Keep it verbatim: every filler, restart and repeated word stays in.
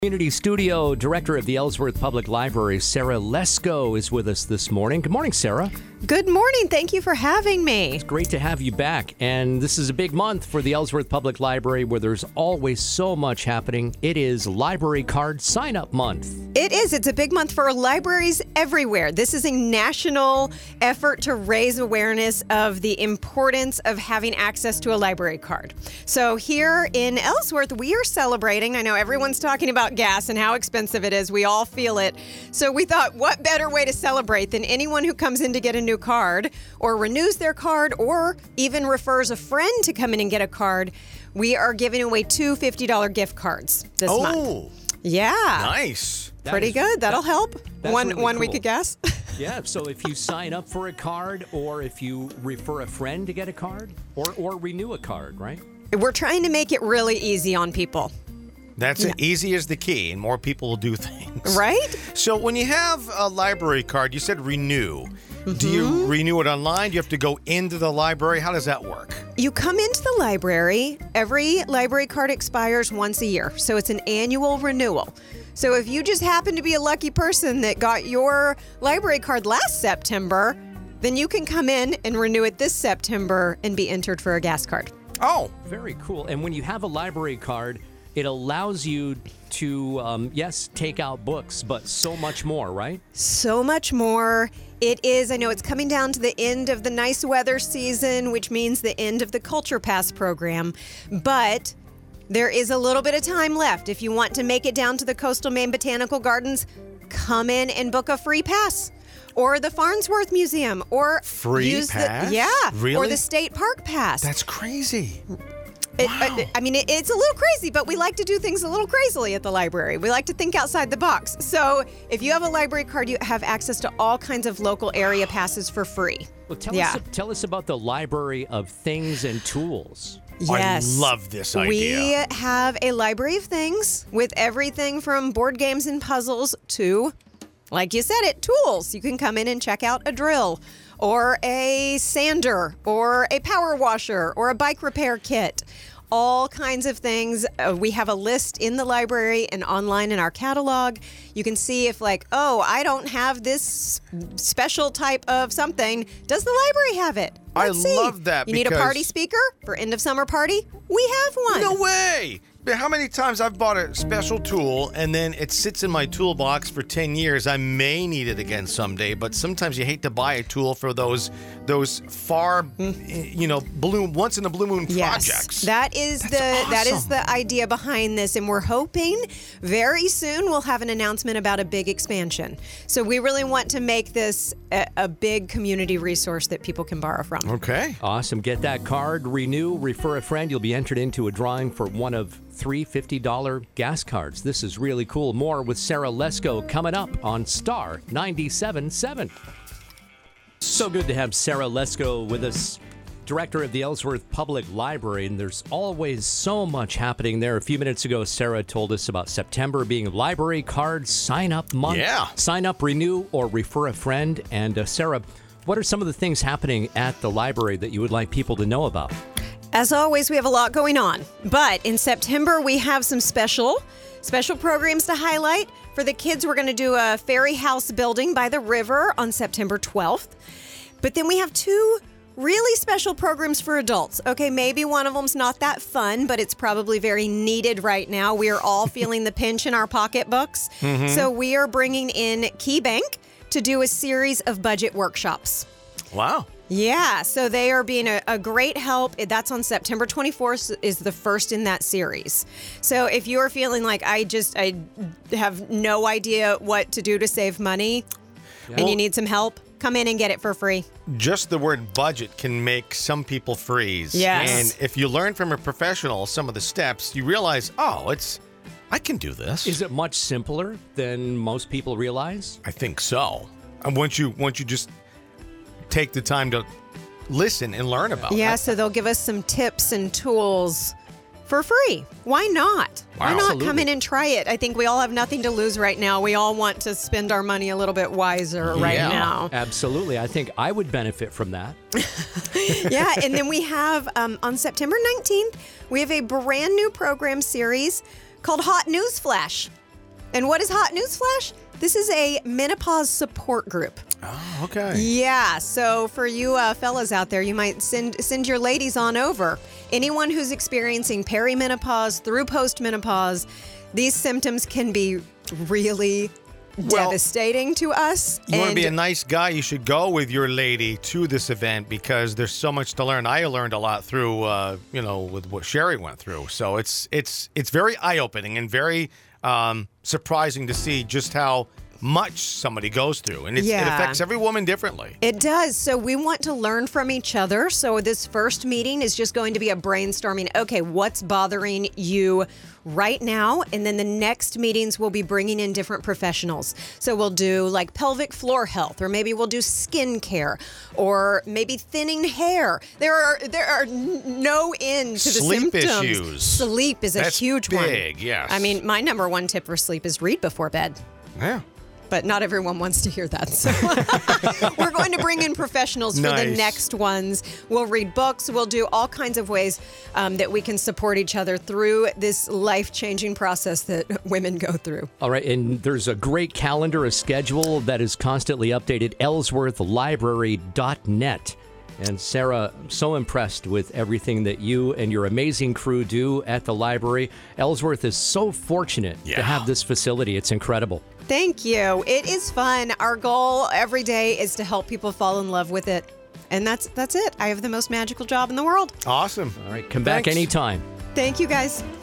Community Studio Director of the Ellsworth Public Library, Sarah Lesko, is with us this morning. Good morning, Sarah. Good morning. Thank you for having me. It's great to have you back. And this is a big month for the Ellsworth Public Library where there's always so much happening. It is Library Card Sign-Up Month. It is. It's a big month for libraries everywhere. This is a national effort to raise awareness of the importance of having access to a library card. So here in Ellsworth, we are celebrating. I know everyone's talking about gas and how expensive it is. We all feel it. So we thought, what better way to celebrate than anyone who comes in to get a new card or renews their card or even refers a friend to come in and get a card. We are giving away two fifty dollars gift cards this oh, month. Oh, yeah. nice. That Pretty is- good. That'll that- help. that's One really one cool. week of gas. Yeah, so if you sign up for a card or if you refer a friend to get a card or, or renew a card, right? We're trying to make it really easy on people. That's it. Easy as the key, and more people will do things. Right? So when you have a library card, you said renew. Do you renew it online? Do you have to go into the library? How does that work? You come into the library. Every library card expires once a year, so it's an annual renewal. So if you just happen to be a lucky person that got your library card last September, then you can come in and renew it this September and be entered for a gas card. Oh, Very cool. And when you have a library card, it allows you to, um, yes, take out books, but so much more, right? So much more. It is, I know it's coming down to the end of the nice weather season, which means the end of the Culture Pass program. But there is a little bit of time left. If you want to make it down to the Coastal Maine Botanical Gardens, come in and book a free pass. Or the Farnsworth Museum. Or Free use pass? The, yeah. Or Really? the State Park Pass. that's crazy. It, Wow. I, I mean, it, it's a little crazy, but we like to do things a little crazily at the library. We like to think outside the box. So if you have a library card, you have access to all kinds of local area passes for free. Well, tell, Yeah. us, tell us about the Library of Things and Tools. Yes. I love this idea. We have a library of things with everything from board games and puzzles to, like you said it, tools. You can come in and check out a drill or a sander or a power washer or a bike repair kit. All kinds of things. Uh, we have a list in the library and online in our catalog. You can see if like, oh, I don't have this special type of something. Does the library have it? I Let's see. love that You need a because- party speaker for end of summer party? We have one. No way. But how many times I've bought a special tool and then it sits in my toolbox for ten years. I may need it again someday, but sometimes you hate to buy a tool for those those far, you know, blue once in a blue moon Yes, projects. that is That's the that is awesome. the idea behind this, and we're hoping very soon we'll have an announcement about a big expansion. So we really want to make this a, a big community resource that people can borrow from. Okay. Awesome. Get that card, renew, refer a friend. You'll be entered into a drawing for one of three fifty dollars gas cards. This is really cool. More with Sarah Lesko coming up on Star ninety-seven point seven. So good to have Sarah Lesko with us, Director of the Ellsworth Public Library, and there's always so much happening there. A few minutes ago, Sarah told us about September being Library Card Sign-Up Month. Yeah. Sign up, renew, or refer a friend. And uh, Sarah, what are some of the things happening at the library that you would like people to know about? As always, we have a lot going on, but in September we have some special special programs to highlight. For the kids, we're going to do a fairy house building by the river on September twelfth. But then we have two really special programs for adults. Okay, maybe one of them's not that fun, but it's probably very needed right now. We are all feeling the pinch in our pocketbooks. So we are bringing in KeyBank to do a series of budget workshops. Wow. Yeah, so they are being a, a great help. That's on September twenty-fourth is the first in that series. So if you're feeling like I just I have no idea what to do to save money and you need some help, come in and get it for free. Just the word budget can make some people freeze. Yes. And if you learn from a professional some of the steps, you realize, oh, it's, I can do this. Is it much simpler than most people realize? I think so. And once you once you just take the time to listen and learn about Yeah, it. so they'll give us some tips and tools for free. Why not? Why Wow. not Absolutely. come in and try it? I think we all have nothing to lose right now. We all want to spend our money a little bit wiser right Yeah. now. Absolutely. I think I would benefit from that. Yeah, and then we have um, on September nineteenth, we have a brand new program series called Hot News Flash. And what is Hot News Flash? This is a menopause support group. Oh, okay. Yeah, so for you uh, fellas out there, you might send send your ladies on over. Anyone who's experiencing perimenopause through postmenopause, these symptoms can be really Well, devastating to us. You want to and- be a nice guy, you should go with your lady to this event because there's so much to learn. I learned a lot through, uh, you know, with what Sherry went through. So it's it's it's very eye-opening and very um, surprising to see just how much somebody goes through. And it's, it Yeah. affects every woman differently. It does. So we want to learn from each other. So this first meeting is just going to be a brainstorming. Okay, what's bothering you right now? And then the next meetings we'll be bringing in different professionals. So we'll do like pelvic floor health, or maybe we'll do skin care, or maybe thinning hair. There are there are n- no end to the Sleep symptoms. issues. Sleep is a That's huge one. big, yes. I mean, my number one tip for sleep is read before bed. Yeah. But not everyone wants to hear that. So we're going to bring in professionals for the Nice. next ones. We'll read books. We'll do all kinds of ways um, that we can support each other through this life-changing process that women go through. All right, and there's a great calendar, a schedule that is constantly updated, ellsworth library dot net. And Sarah, I'm so impressed with everything that you and your amazing crew do at the library. Ellsworth is so fortunate to Yeah. have this facility. It's incredible. Thank you. It is fun. Our goal every day is to help people fall in love with it. And that's that's it. I have the most magical job in the world. Awesome. All right, come back Thanks. anytime. Thank you, guys.